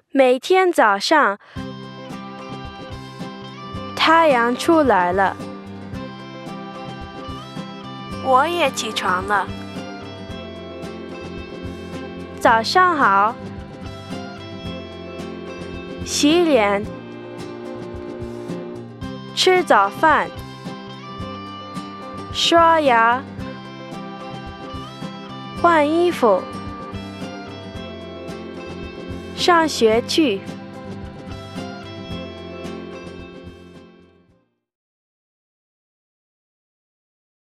每天早上，太阳出来了，我也起床了。早上好，洗脸，吃早饭，刷牙，换衣服，上学去。